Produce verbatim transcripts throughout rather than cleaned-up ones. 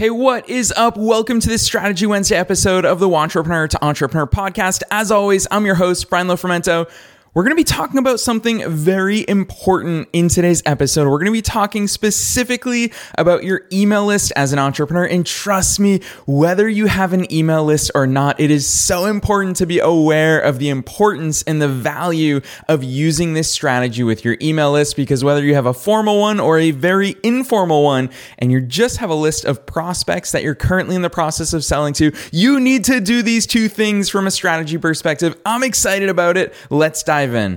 Hey, what is up? Welcome to this Strategy Wednesday episode of the Wantrepreneur to Entrepreneur podcast. As always, I'm your host, Brian Lofermento. We're going to be talking about something very important in today's episode. We're going to be talking specifically about your email list as an entrepreneur. And trust me, whether you have an email list or not, it is so important to be aware of the importance and the value of using this strategy with your email list, because whether you have a formal one or a very informal one, and you just have a list of prospects that you're currently in the process of selling to, you need to do these two things from a strategy perspective. I'm excited about it. Let's dive in.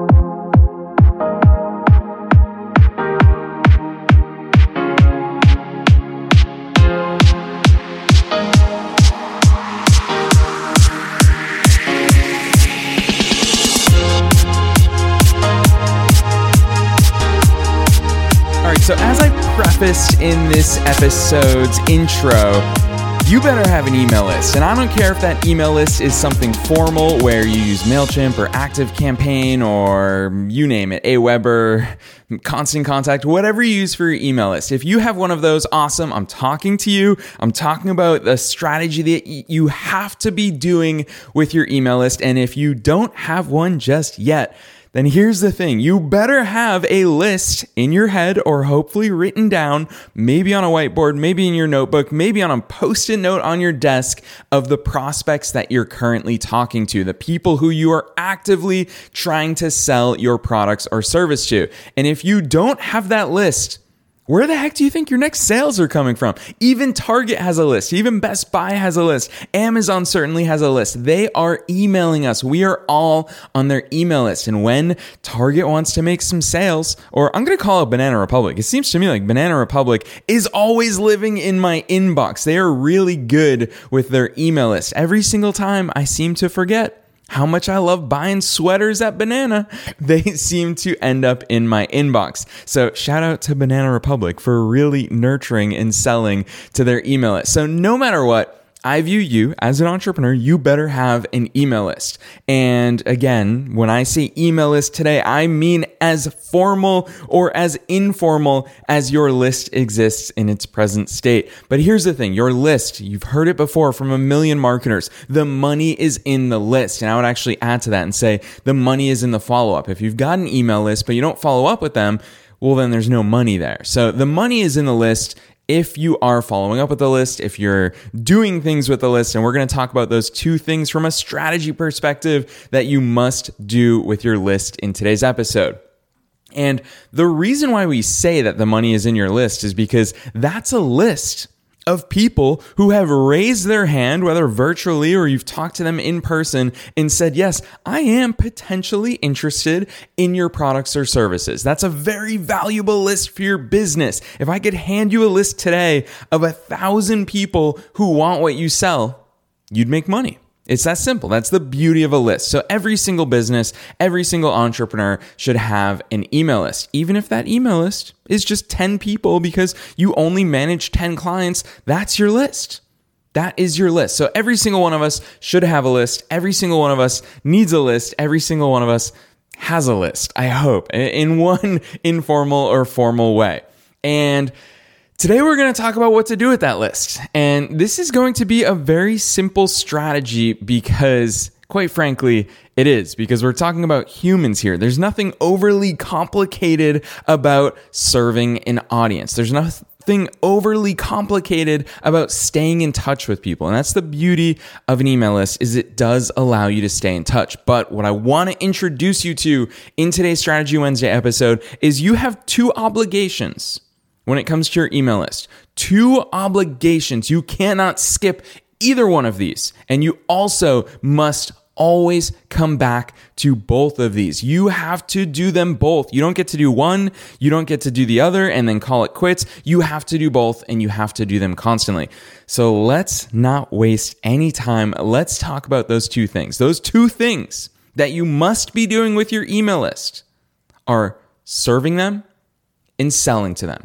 All right, so as I prefaced in this episode's intro, you better have an email list. And I don't care if that email list is something formal where you use MailChimp or ActiveCampaign or you name it, Aweber, Constant Contact, whatever you use for your email list. If you have one of those, awesome. I'm talking to you. I'm talking about the strategy that you have to be doing with your email list. And if you don't have one just yet, then here's the thing. You better have a list in your head or hopefully written down, maybe on a whiteboard, maybe in your notebook, maybe on a post-it note on your desk of the prospects that you're currently talking to, the people who you are actively trying to sell your products or service to. And if you don't have that list, where the heck do you think your next sales are coming from? Even Target has a list. Even Best Buy has a list. Amazon certainly has a list. They are emailing us. We are all on their email list. And when Target wants to make some sales, or I'm going to call it Banana Republic. It seems to me like Banana Republic is always living in my inbox. They are really good with their email list. Every single time I seem to forget how much I love buying sweaters at Banana, they seem to end up in my inbox. So shout out to Banana Republic for really nurturing and selling to their email list. So no matter what, I view you as an entrepreneur, you better have an email list. And again, when I say email list today, I mean as formal or as informal as your list exists in its present state. But here's the thing, your list, you've heard it before from a million marketers. The money is in the list. And I would actually add to that and say the money is in the follow-up. If you've got an email list, but you don't follow up with them, well, then there's no money there. So the money is in the list. If you are following up with the list, if you're doing things with the list, and we're going to talk about those two things from a strategy perspective that you must do with your list in today's episode. And the reason why we say that the money is in your list is because that's a list of people who have raised their hand, whether virtually or you've talked to them in person and said, yes, I am potentially interested in your products or services. That's a very valuable list for your business. If I could hand you a list today of a thousand people who want what you sell, you'd make money. It's that simple. That's the beauty of a list. So every single business, every single entrepreneur should have an email list. Even if that email list is just ten people because you only manage ten clients, that's your list. That is your list. So every single one of us should have a list. Every single one of us needs a list. Every single one of us has a list, I hope, in one informal or formal way. And today, we're going to talk about what to do with that list. And this is going to be a very simple strategy because, quite frankly, it is, because we're talking about humans here. There's nothing overly complicated about serving an audience. There's nothing overly complicated about staying in touch with people. And that's the beauty of an email list, is it does allow you to stay in touch. But what I want to introduce you to in today's Strategy Wednesday episode is you have two obligations when it comes to your email list. Two obligations. You cannot skip either one of these. And you also must always come back to both of these. You have to do them both. You don't get to do one, you don't get to do the other and then call it quits. You have to do both and you have to do them constantly. So let's not waste any time. Let's talk about those two things. Those two things that you must be doing with your email list are serving them and selling to them.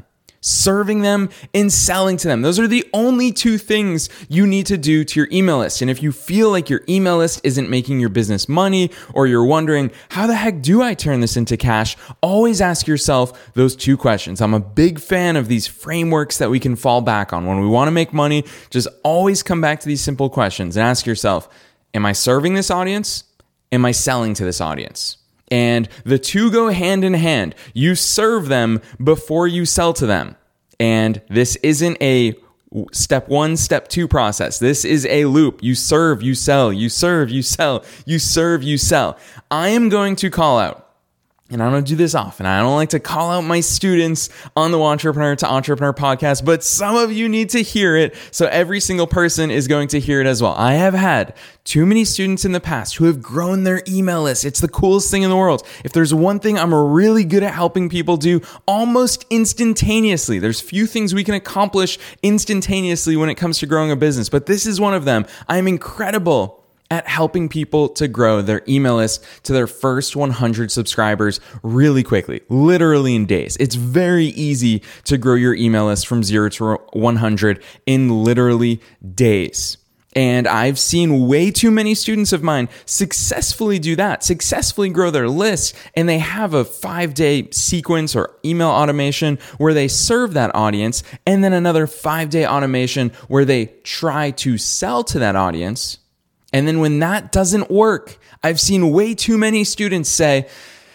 serving them and selling to them. Those are the only two things you need to do to your email list. And if you feel like your email list isn't making your business money, or you're wondering, how the heck do I turn this into cash? Always ask yourself those two questions. I'm a big fan of these frameworks that we can fall back on. When we want to make money, just always come back to these simple questions and ask yourself, am I serving this audience? Am I selling to this audience? And the two go hand in hand. You serve them before you sell to them. And this isn't a step one, step two process. This is a loop. You serve, you sell, you serve, you sell, you serve, you sell. I am going to call out, and I don't do this often, I don't like to call out my students on the Entrepreneur to Entrepreneur podcast, but some of you need to hear it, so every single person is going to hear it as well. I have had too many students in the past who have grown their email list. It's the coolest thing in the world. If there's one thing I'm really good at helping people do almost instantaneously, there's few things we can accomplish instantaneously when it comes to growing a business, but this is one of them. I'm incredible at helping people to grow their email list to their first one hundred subscribers really quickly, literally in days. It's very easy to grow your email list from zero to one hundred in literally days. And I've seen way too many students of mine successfully do that, successfully grow their list, and they have a five-day sequence or email automation where they serve that audience, and then another five-day automation where they try to sell to that audience. And then when that doesn't work, I've seen way too many students say,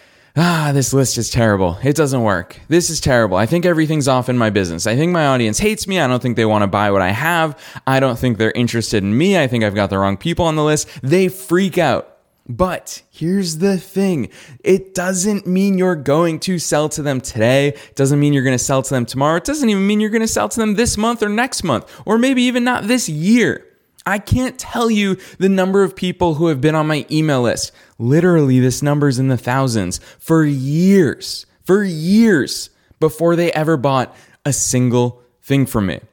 ah, this list is terrible. It doesn't work. This is terrible. I think everything's off in my business. I think my audience hates me. I don't think they want to buy what I have. I don't think they're interested in me. I think I've got the wrong people on the list. They freak out. But here's the thing. It doesn't mean you're going to sell to them today. It doesn't mean you're going to sell to them tomorrow. It doesn't even mean you're going to sell to them this month or next month, or maybe even not this year. I can't tell you the number of people who have been on my email list. Literally, this number's in the thousands for years, for years before they ever bought a single thing from me.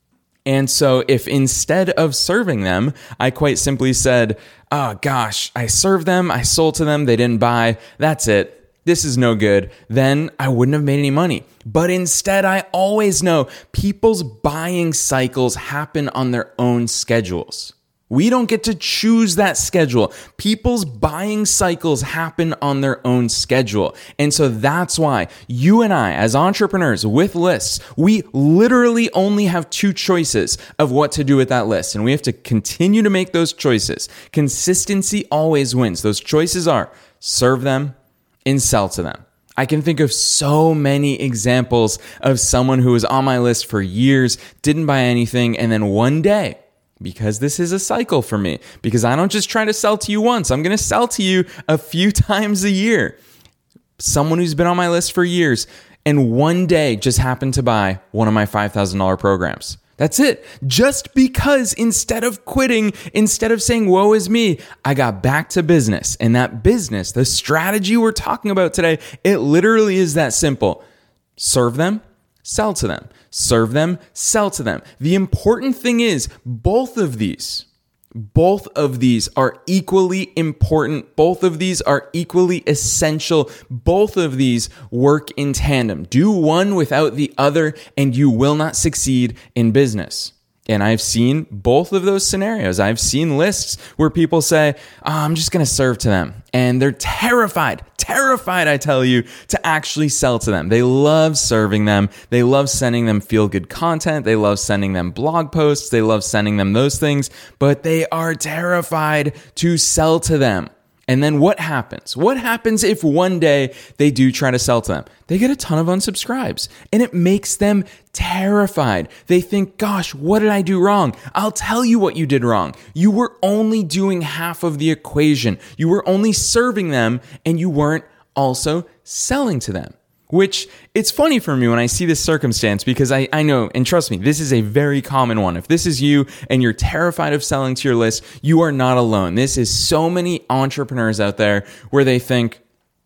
And so if instead of serving them, I quite simply said, oh gosh, I served them, I sold to them, they didn't buy, that's it. This is no good, then I wouldn't have made any money. But instead, I always know people's buying cycles happen on their own schedules. We don't get to choose that schedule. People's buying cycles happen on their own schedule. And so that's why you and I, as entrepreneurs with lists, we literally only have two choices of what to do with that list. And we have to continue to make those choices. Consistency always wins. Those choices are serve them and sell to them. I can think of so many examples of someone who was on my list for years, didn't buy anything, and then one day, because this is a cycle for me, because I don't just try to sell to you once, I'm going to sell to you a few times a year. Someone who's been on my list for years, and one day just happened to buy one of my five thousand dollars programs. That's it. Just because instead of quitting, instead of saying, woe is me, I got back to business. And that business, the strategy we're talking about today, it literally is that simple. Serve them, sell to them. Serve them, sell to them. The important thing is both of these, both of these are equally important. Both of these are equally essential. Both of these work in tandem. Do one without the other, and you will not succeed in business. And I've seen both of those scenarios. I've seen lists where people say, oh, I'm just going to serve to them. And they're terrified, terrified, I tell you, to actually sell to them. They love serving them. They love sending them feel-good content. They love sending them blog posts. They love sending them those things, but they are terrified to sell to them. And then what happens? What happens if one day they do try to sell to them? They get a ton of unsubscribes, and it makes them terrified. They think, gosh, what did I do wrong? I'll tell you what you did wrong. You were only doing half of the equation. You were only serving them, and you weren't also selling to them. Which, it's funny for me when I see this circumstance, because I, I know, and trust me, this is a very common one. If this is you and you're terrified of selling to your list, you are not alone. This is so many entrepreneurs out there where they think,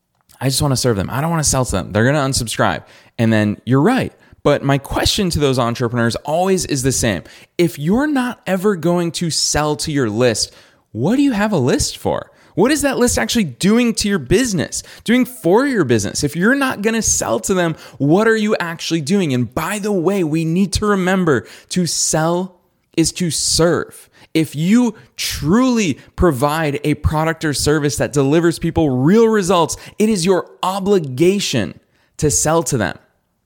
I just want to serve them. I don't want to sell to them. They're going to unsubscribe. And then you're right. But my question to those entrepreneurs always is the same. If you're not ever going to sell to your list, what do you have a list for? What is that list actually doing to your business, doing for your business? If you're not going to sell to them, what are you actually doing? And by the way, we need to remember to sell is to serve. If you truly provide a product or service that delivers people real results, it is your obligation to sell to them.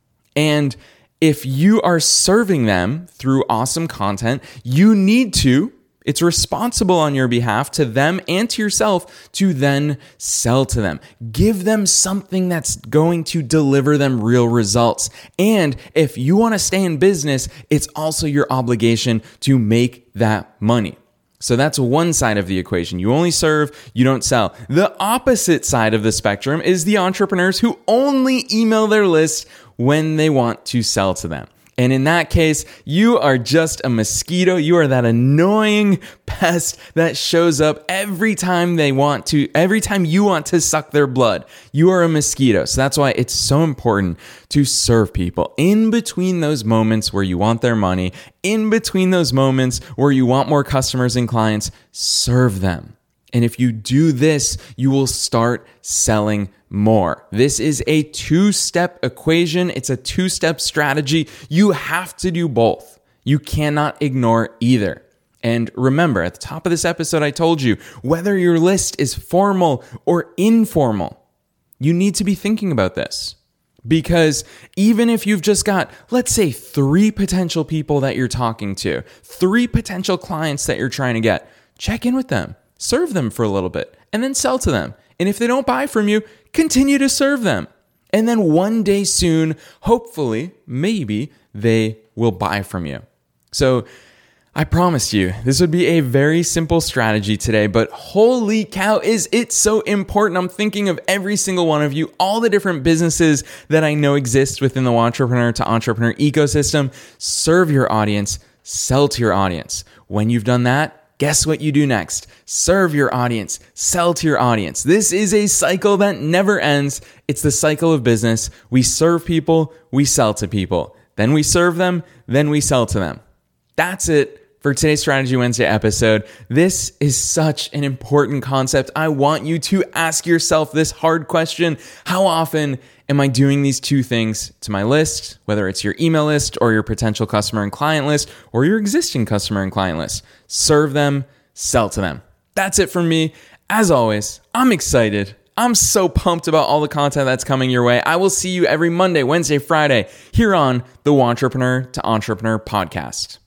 And if you are serving them through awesome content, you need to, it's responsible on your behalf to them and to yourself to then sell to them. Give them something that's going to deliver them real results. And if you want to stay in business, it's also your obligation to make that money. So that's one side of the equation. You only serve, you don't sell. The opposite side of the spectrum is the entrepreneurs who only email their list when they want to sell to them. And in that case, you are just a mosquito. You are that annoying pest that shows up every time they want to, every time you want to suck their blood. You are a mosquito. So that's why it's so important to serve people in between those moments where you want their money, in between those moments where you want more customers and clients, serve them. And if you do this, you will start selling more. This is a two-step equation. It's a two-step strategy. You have to do both. You cannot ignore either. And remember, at the top of this episode, I told you, whether your list is formal or informal, you need to be thinking about this. Because even if you've just got, let's say, three potential people that you're talking to, three potential clients that you're trying to get, check in with them. Serve them for a little bit and then sell to them. And if they don't buy from you, continue to serve them. And then one day soon, hopefully, maybe they will buy from you. So I promised you this would be a very simple strategy today, but holy cow, is it so important. I'm thinking of every single one of you, all the different businesses that I know exist within the Wantrepreneur to Entrepreneur ecosystem. Serve your audience, sell to your audience. When you've done that, guess what you do next? Serve your audience, sell to your audience. This is a cycle that never ends. It's the cycle of business. We serve people, we sell to people. Then we serve them, then we sell to them. That's it for today's Strategy Wednesday episode. This is such an important concept. I want you to ask yourself this hard question. How often am I doing these two things to my list, whether it's your email list or your potential customer and client list or your existing customer and client list? Serve them, sell to them. That's it from me. As always, I'm excited. I'm so pumped about all the content that's coming your way. I will see you every Monday, Wednesday, Friday here on the Wantrepreneur to Entrepreneur podcast.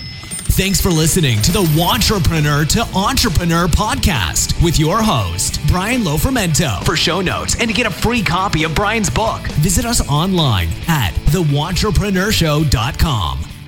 Thanks for listening to the Wantrepreneur to Entrepreneur podcast with your host, Brian Lofermento. For show notes and to get a free copy of Brian's book, visit us online at the wantrepreneur show dot com.